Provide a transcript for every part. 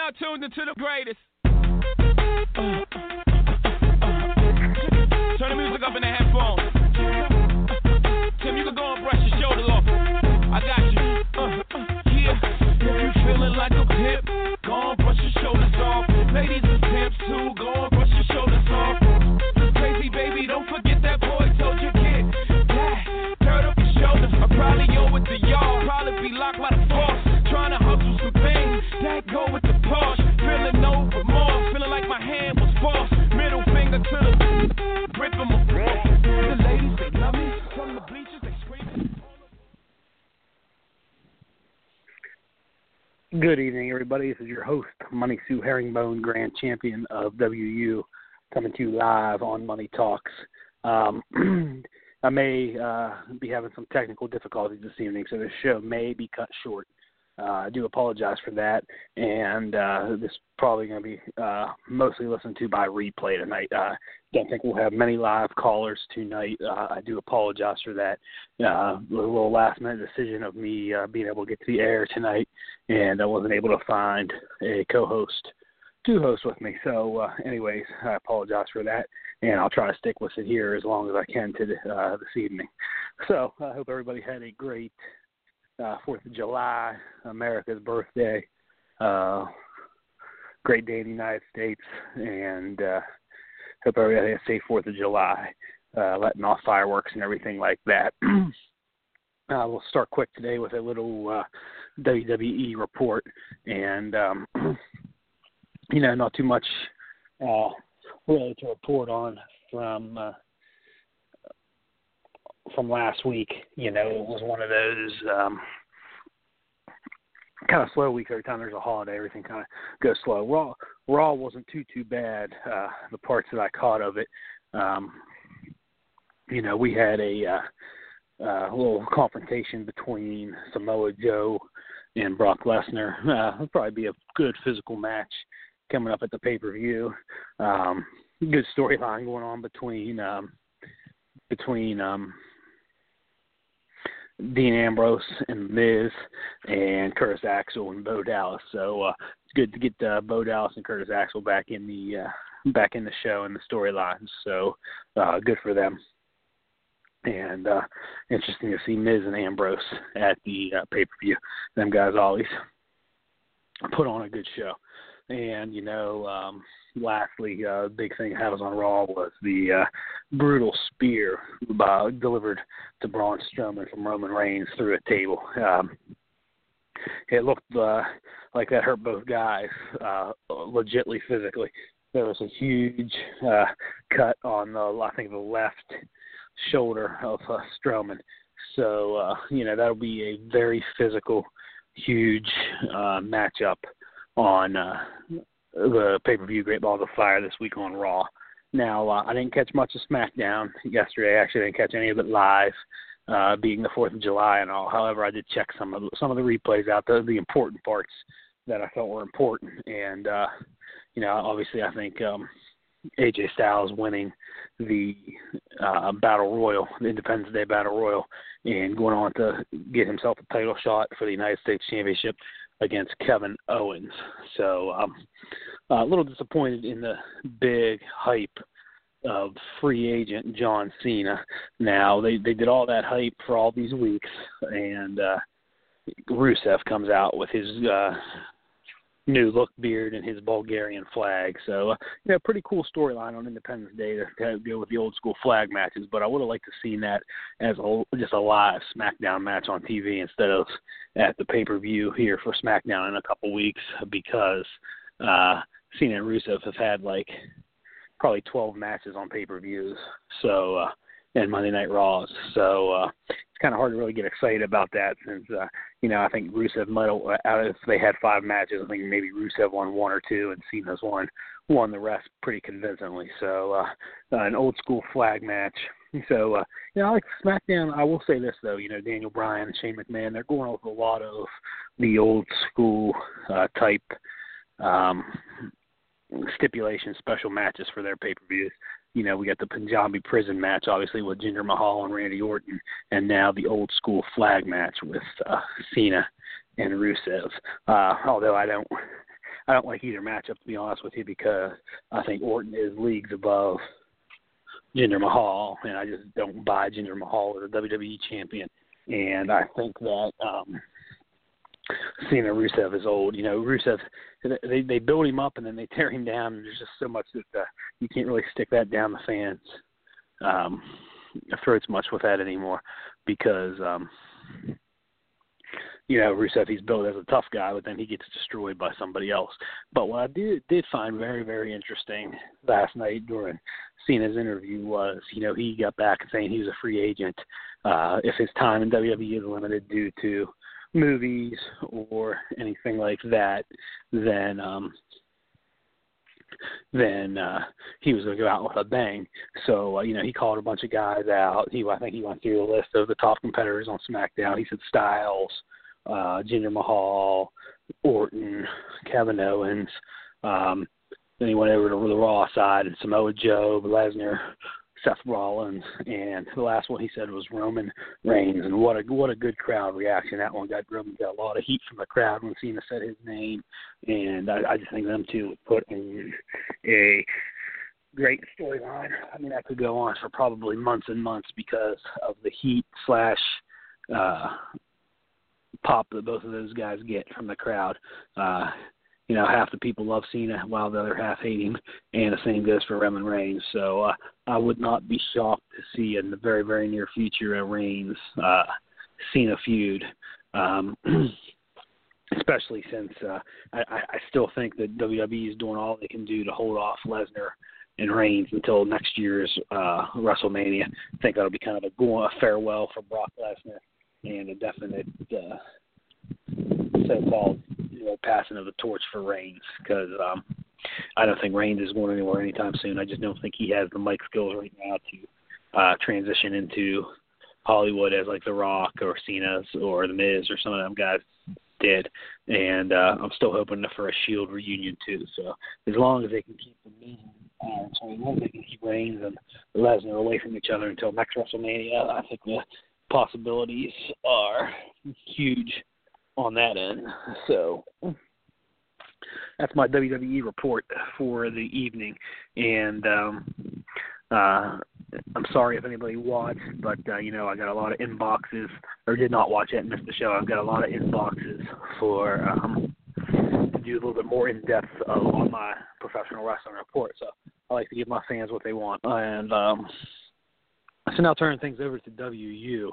now tuned into the greatest. Turn the music up in the headphones. Tim, you can go and brush your shoulders off. I got you. Yeah. If you feeling like a pimp, go and brush your shoulders off. Ladies and pimps too, go and brush your shoulders off. Crazy baby, don't forget that boy told you get that. Dirt up your shoulders. I probably owe it to y'all. Probably be locked by the force. Trying to hustle some things that go with the Porsche. Feeling no remorse. Feeling like my hand was forced. Middle finger to the grip of my breath. The ladies, they love me. From the bleachers, they screaming. Good evening, everybody. This is your host, Money Sue Herringbone, Grand Champion of WU, coming to you live on Money Talks. I may be having some technical difficulties this evening, so this show may be cut short. I do apologize for that, and this is probably going to be mostly listened to by replay tonight. Don't think we'll have many live callers tonight. I do apologize for that. A little last-minute decision of me being able to get to the air tonight, and I wasn't able to find a co-host to host with me. So, anyways, I apologize for that, and I'll try to stick with it here as long as I can to this evening. So, I hope everybody had a great 4th of July, America's birthday, great day in the United States, and hope everybody had a safe 4th of July, letting off fireworks and everything like that. We'll start quick today with a little WWE report, and, not too much really to report on from last week. It was one of those kind of slow weeks. Every time there's a holiday, everything kind of goes slow. Raw wasn't too bad, the parts that I caught of it. We had a little confrontation between Samoa Joe and Brock Lesnar. It'll probably be a good physical match coming up at the pay-per-view. Good storyline going on between Dean Ambrose and Miz and Curtis Axel and Bo Dallas. So it's good to get Bo Dallas and Curtis Axel back in the show and the storylines. So good for them. And interesting to see Miz and Ambrose at the pay-per-view. Them guys always put on a good show. And, lastly, big thing that happens on Raw was the brutal spear delivered to Braun Strowman from Roman Reigns through a table. It looked like that hurt both guys legitly physically. There was a huge cut on the left shoulder of Strowman. So, that'll be a very physical, huge matchup on the pay-per-view Great Balls of Fire this week on Raw. Now, I didn't catch much of SmackDown yesterday. I actually didn't catch any of it live, being the 4th of July and all. However, I did check some of the replays out, the important parts that I thought were important. And, obviously I think AJ Styles winning the Battle Royal, the Independence Day Battle Royal, and going on to get himself a title shot for the United States Championship against Kevin Owens. So a little disappointed in the big hype of free agent John Cena. Now, they did all that hype for all these weeks, and Rusev comes out with his new look beard and his Bulgarian flag. So, pretty cool storyline on Independence Day to kind of go with the old school flag matches, but I would have liked to see that as just a live SmackDown match on TV instead of at the pay-per-view here for SmackDown in a couple weeks, because Cena and Rusev have had probably 12 matches on pay-per-views, so and Monday Night Raws. So it's kind of hard to really get excited about that since, I think Rusev might have, if they had 5 matches, I think maybe Rusev won 1 or 2 and Cena's won the rest pretty convincingly. So an old school flag match. So, I like SmackDown. I will say this, though, Daniel Bryan and Shane McMahon, they're going with a lot of the old school type stipulation special matches for their pay-per-views. We got the Punjabi prison match, obviously, with Jinder Mahal and Randy Orton, and now the old school flag match with Cena and Rusev. Although I I don't like either matchup, to be honest with you, because I think Orton is leagues above Jinder Mahal, and I just don't buy Jinder Mahal as a WWE champion. And I think that Cena Rusev is old. You know, Rusev, they build him up and then they tear him down, and there's just so much that you can't really stick that down the fans' throats much with that anymore, because you know, Rusev, he's built as a tough guy, but then he gets destroyed by somebody else. But what I did find very, very interesting last night during Cena's interview was, you know, he got back saying he was a free agent. If his time in WWE is limited due to movies or anything like that, then he was going to go out with a bang. So, you know, he called a bunch of guys out. I think he went through the list of the top competitors on SmackDown. He said Styles, Jinder Mahal, Orton, Kevin Owens. Then he went over to the Raw side, and Samoa Joe, Lesnar, Seth Rollins, and the last one he said was Roman Reigns. And what a good crowd reaction that one got. Roman got a lot of heat from the crowd when Cena said his name, and I just think them two would put in a great storyline. I mean, that could go on for probably months and months because of the heat / pop that both of those guys get from the crowd. You know, half the people love Cena while the other half hate him, and the same goes for Roman Reigns. So I would not be shocked to see in the very, very near future a Reigns-Cena feud, especially since I still think that WWE is doing all they can do to hold off Lesnar and Reigns until next year's WrestleMania. I think that'll be kind of a farewell for Brock Lesnar and a definite so-called passing of the torch for Reigns, because I don't think Reigns is going anywhere anytime soon. I just don't think he has the mic skills right now to transition into Hollywood as like The Rock or Cena's or The Miz or some of them guys did. And I'm still hoping for a Shield reunion too. So as long as they can keep the Miz, as long as they can keep Reigns and Lesnar away from each other until next WrestleMania, I think the possibilities are huge on that end. So that's my WWE report for the evening. And I'm sorry if anybody watched, but you know, I got a lot of inboxes, or did not watch it and missed the show. I've got a lot of inboxes for to do a little bit more in depth on my professional wrestling report. So I like to give my fans what they want. And so now turning things over to WU.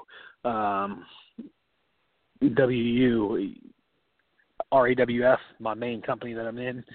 WU, RAWF, my main company that I'm in.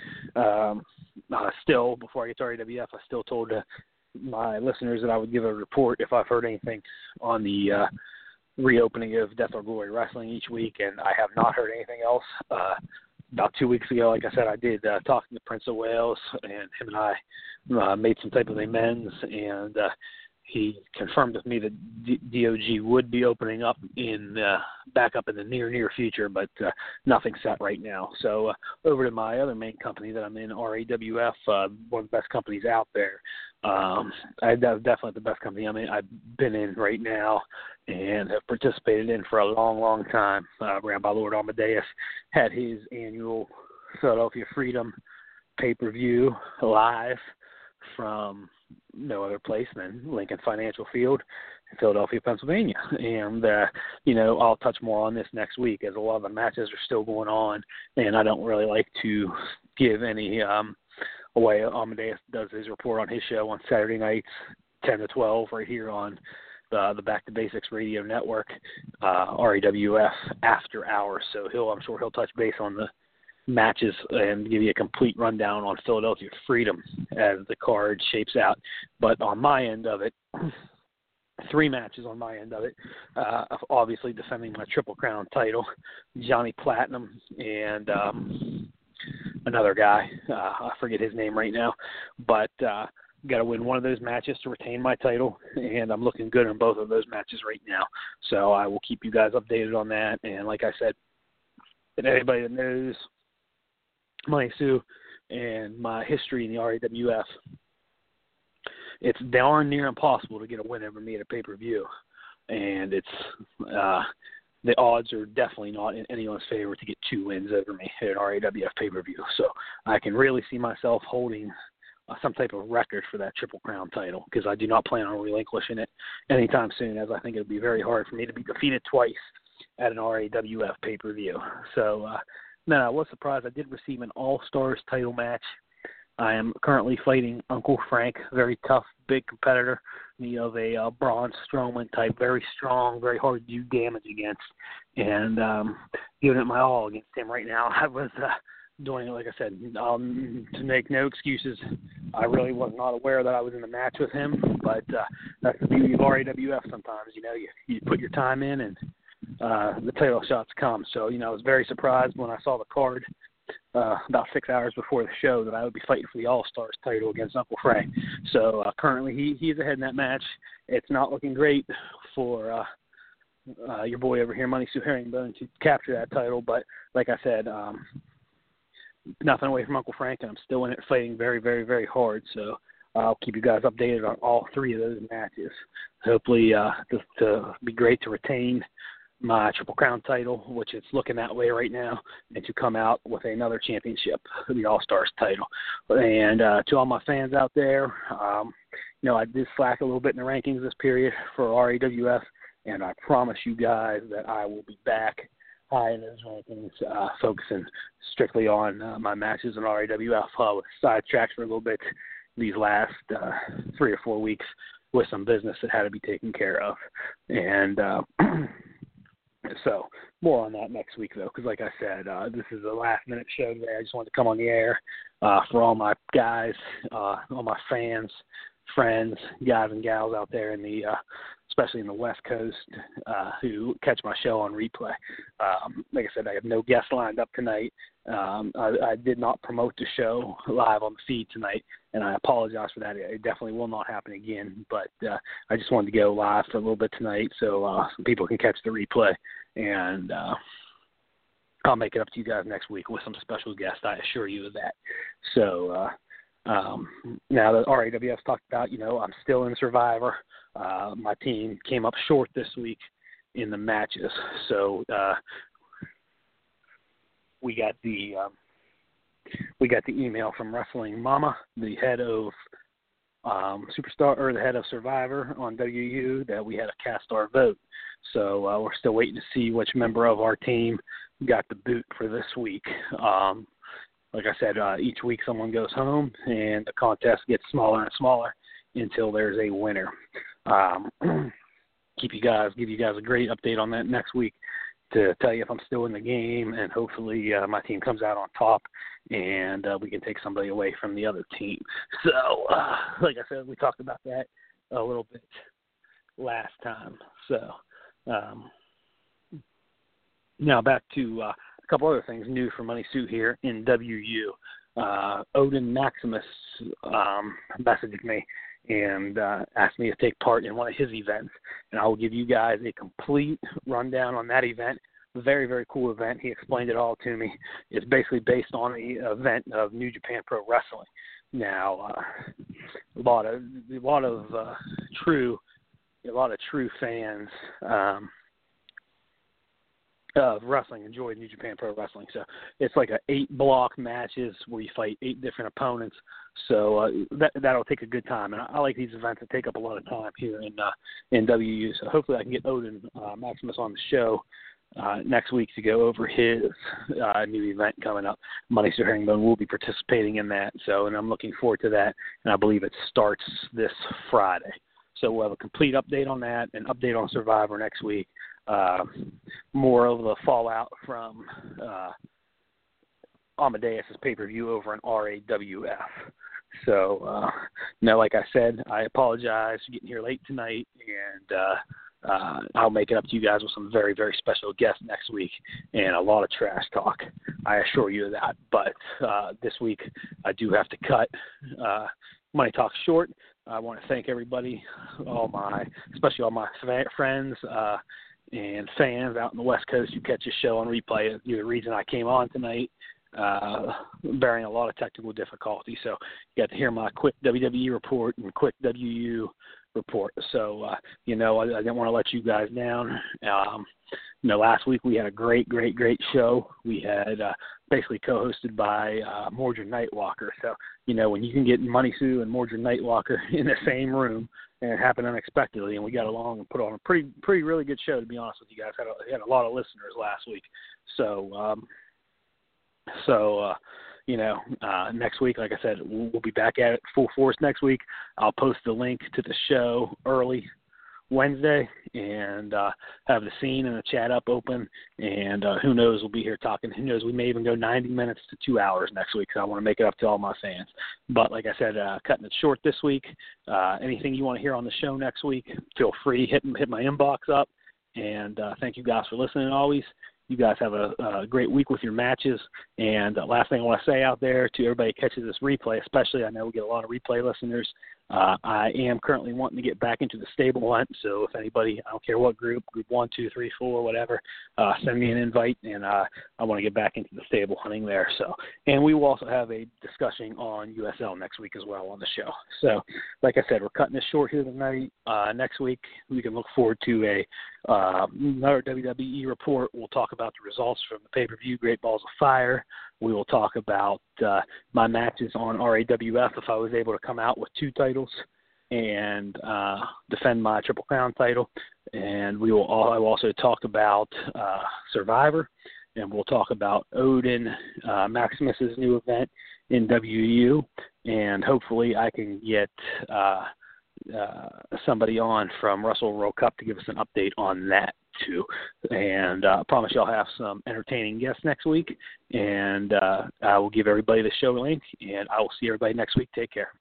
Still, before I get to RAWF, I still told my listeners that I would give a report if I've heard anything on the reopening of Death or Glory Wrestling each week, and I have not heard anything else. About 2 weeks ago, like I said, I did talk to the Prince of Wales, and him and I made some type of amends, and he confirmed with me that DOG would be opening up back up in the near future, but nothing set right now. So over to my other main company that I'm in, RAWF, one of the best companies out there. Definitely the best company I've been in right now and have participated in for a long, long time. Ran by Lord Amadeus, had his annual Philadelphia Freedom pay-per-view live from no other place than Lincoln Financial Field in Philadelphia, Pennsylvania. And, you know, I'll touch more on this next week as a lot of the matches are still going on, and I don't really like to give any away. Amadeus does his report on his show on Saturday nights, 10 to 12, right here on the Back to Basics Radio Network, RAWF After Hours. So I'm sure he'll touch base on the matches and give you a complete rundown on Philadelphia Freedom as the card shapes out. But on my end of it, 3 matches on my end of it, obviously defending my Triple Crown title, Johnny Platinum and another guy, I forget his name right now, but got to win one of those matches to retain my title, and I'm looking good in both of those matches right now. So I will keep you guys updated on that. And like I said, and anybody that knows Money Sue and my history in the RAWF, it's darn near impossible to get a win over me at a pay-per-view. And it's the odds are definitely not in anyone's favor to get 2 wins over me at an RAWF pay-per-view. So I can really see myself holding some type of record for that Triple Crown title, because I do not plan on relinquishing it anytime soon, as I think it would be very hard for me to be defeated twice at an RAWF pay-per-view. So, no, I was surprised. I did receive an All-Stars title match. I am currently fighting Uncle Frank, very tough, big competitor, of a Braun Strowman type, very strong, very hard to do damage against, and giving it my all against him right now. I was doing it, like I said, to make no excuses. I really was not aware that I was in the match with him, but that's the beauty of RAWF sometimes. You put your time in, and the title shots come. So, I was very surprised when I saw the card about 6 hours before the show that I would be fighting for the All-Stars title against Uncle Frank. So currently he's ahead in that match. It's not looking great for your boy over here, Money Sue Herringbone, to capture that title. But like I said, nothing away from Uncle Frank, and I'm still in it fighting very, very, very hard. So I'll keep you guys updated on all 3 of those matches. Hopefully just to be great to retain my Triple Crown title, which it's looking that way right now, and to come out with another championship, the All-Stars title. And to all my fans out there, I did slack a little bit in the rankings this period for RAWF, and I promise you guys that I will be back high in those rankings, focusing strictly on my matches in RAWF. I was sidetracked for a little bit these last 3 or 4 weeks with some business that had to be taken care of. And so more on that next week, though, because like I said, this is a last-minute show today. I just wanted to come on the air for all my guys, all my fans, friends, guys and gals out there in the especially in the West Coast, who catch my show on replay. Like I said, I have no guests lined up tonight. I did not promote the show live on the feed tonight, and I apologize for that. It definitely will not happen again, but I just wanted to go live for a little bit tonight so some people can catch the replay, and I'll make it up to you guys next week with some special guests, I assure you of that. So now that RAWF's talked about, I'm still in Survivor. My team came up short this week in the matches, so we got the email from Wrestling Mama, the head of Superstar, or the head of Survivor on WU, that we had to cast our vote. So we're still waiting to see which member of our team got the boot for this week. Like I said, each week someone goes home, and the contest gets smaller and smaller until there's a winner. Give you guys a great update on that next week to tell you if I'm still in the game, and hopefully my team comes out on top, and we can take somebody away from the other team. So, like I said, we talked about that a little bit last time. So, now back to a couple other things new for Money Sue here in WU. Odin Maximus messaged me and asked me to take part in one of his events, and I will give you guys a complete rundown on that event. Very, very cool event. He explained it all to me. It's basically based on the event of New Japan Pro Wrestling. Now, a lot of true fans of wrestling enjoy New Japan Pro Wrestling. So it's like 8 block matches where you fight 8 different opponents. So that'll take a good time. And I like these events that take up a lot of time here in WU. So hopefully I can get Odin Maximus on the show next week to go over his new event coming up. Money Sue Herringbone will be participating in that. So, and I'm looking forward to that. And I believe it starts this Friday. So we'll have a complete update on that, an update on Survivor next week. More of the fallout from Amadeus' pay-per-view over in RAWF. So, like I said, I apologize for getting here late tonight, and I'll make it up to you guys with some very, very special guests next week and a lot of trash talk. I assure you of that. But this week I do have to cut Money Talk short. I want to thank everybody, especially all my friends and fans out in the West Coast who catch this show on replay. You're the reason I came on tonight. bearing a lot of technical difficulty. So you got to hear my quick WWE report and quick WU report. So, I didn't want to let you guys down. Last week we had a great show. We had basically co-hosted by Mordred Nightwalker. So, when you can get Money Sue and Mordred Nightwalker in the same room, and it happened unexpectedly, and we got along and put on a pretty really good show, to be honest with you guys. Had a lot of listeners last week. So, next week, like I said, we'll be back at it full force next week. I'll post the link to the show early Wednesday and have the scene and the chat up open. And who knows, we'll be here talking. Who knows, we may even go 90 minutes to 2 hours next week, so I want to make it up to all my fans. But like I said, cutting it short this week. Anything you want to hear on the show next week, feel free, hit my inbox up. And thank you guys for listening always. You guys have a great week with your matches. And last thing I want to say out there to everybody who catches this replay, especially I know we get a lot of replay listeners, I am currently wanting to get back into the stable hunt. So if anybody, I don't care what group 1, 2, 3, 4, whatever, send me an invite, and I want to get back into the stable hunting there. So, and we will also have a discussion on USL next week as well on the show. So, like I said, we're cutting this short here tonight. Next week we can look forward to another WWE report. We'll talk about the results from the pay-per-view Great Balls of Fire. We will talk about my matches on RAWF if I was able to come out with 2 titles and defend my Triple Crown title. And I will also talk about Survivor, and we'll talk about Odin Maximus's new event in WU, and hopefully I can get somebody on from Russell World Cup to give us an update on that too. And I promise you I'll have some entertaining guests next week, and I will give everybody the show link, and I will see everybody next week. Take care.